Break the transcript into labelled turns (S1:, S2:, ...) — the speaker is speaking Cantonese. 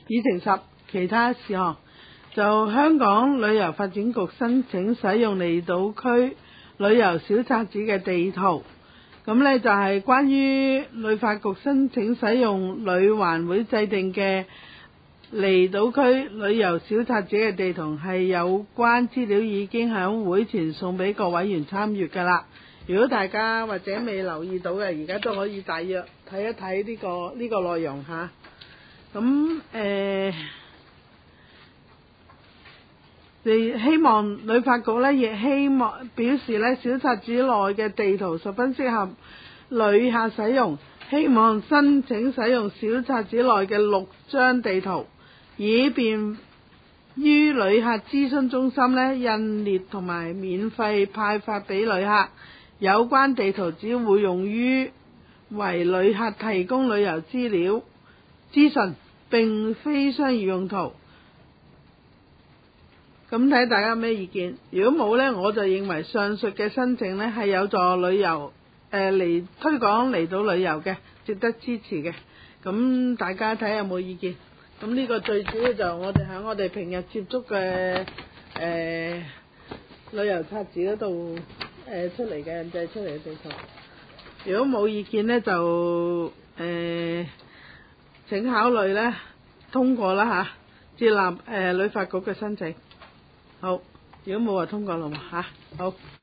S1: 議程10其他事項，就香港旅遊發展局申請使用離島區旅遊小冊子嘅地圖。咁呢就係關於旅發局申請使用旅環會制定嘅離島區旅遊小冊子嘅地圖，係有關資料已經喺會前送俾各委員參閱㗎啦。如果大家或者未留意到嘅，而家都可以大約睇一睇呢個內容嚇。咁希望旅發局呢，亦希望表示呢，小冊子內嘅地圖十分適合旅客使用，希望申請使用小冊子內嘅6張地圖，以便於旅客諮詢中心呢印列同埋免費派發俾旅客。有關地圖只會用於為旅客提供旅遊資料資訊，並非商業用途。咁睇大家有咩意見？如果冇呢，我就認為上述嘅申請呢係有助旅遊嚟推廣離島旅遊嘅，值得支持嘅。咁大家睇下有冇意見？咁呢個最主要就我哋喺我哋平日接觸嘅旅遊冊子嗰度出嚟嘅印製出嚟嘅地圖。如果冇意見呢，就請考慮呢通過啦嚇，接納旅發局嘅申請。好，如果冇話通過啦嚇，好。